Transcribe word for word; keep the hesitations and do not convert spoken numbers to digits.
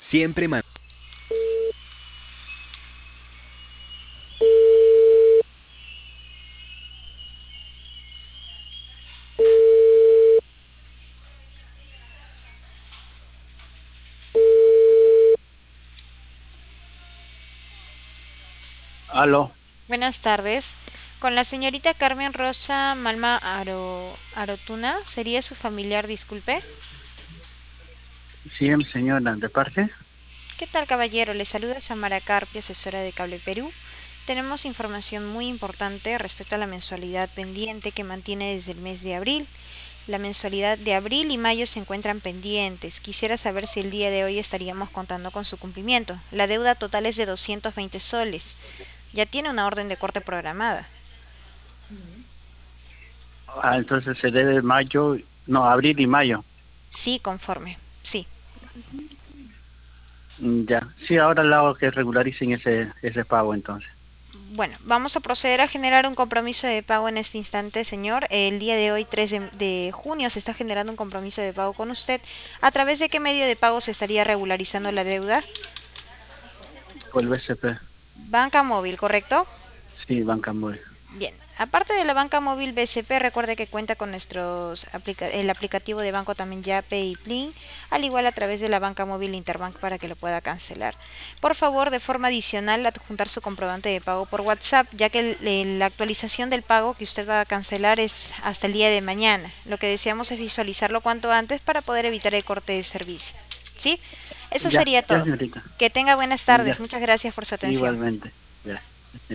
Siempre man- Aló, Buenas tardes. Con la señorita Carmen Rosa Malma Aro- Arotuna, ¿sería su familiar, disculpe? sí, señora, ¿de parte? ¿Qué tal, caballero? Le saluda Samara Carpio, asesora de Cable Perú. Tenemos información muy importante respecto a la mensualidad pendiente que mantiene desde el mes de abril. La mensualidad de abril y mayo se encuentran pendientes. Quisiera saber si el día de hoy estaríamos contando con su cumplimiento. La deuda total es de doscientos veinte soles. Ya tiene una orden de corte programada. Ah, entonces se debe mayo, no, abril y mayo. Sí, conforme. Sí. Mm, ya, sí, ahora le hago que regularicen ese, ese pago entonces. Bueno, vamos a proceder a generar un compromiso de pago en este instante, señor. El día de hoy, tres de, de junio, se está generando un compromiso de pago con usted. ¿A través de qué medio de pago se estaría regularizando la deuda? Por el B C P, Banca móvil, ¿correcto? sí, Banca Móvil. Bien, aparte de la banca móvil B C P, recuerde que cuenta con nuestros aplica- el aplicativo de banco también Yape y Plin, al igual a través de la banca móvil Interbank para que lo pueda cancelar. Por favor, de forma adicional, adjuntar su comprobante de pago por WhatsApp, ya que el- el- la actualización del pago que usted va a cancelar es hasta el día de mañana. Lo que deseamos es visualizarlo cuanto antes para poder evitar el corte de servicio. ¿Sí? Eso Ya, sería ya, todo. señorita, Que tenga buenas tardes. ya, Muchas gracias por su atención. igualmente. Ya.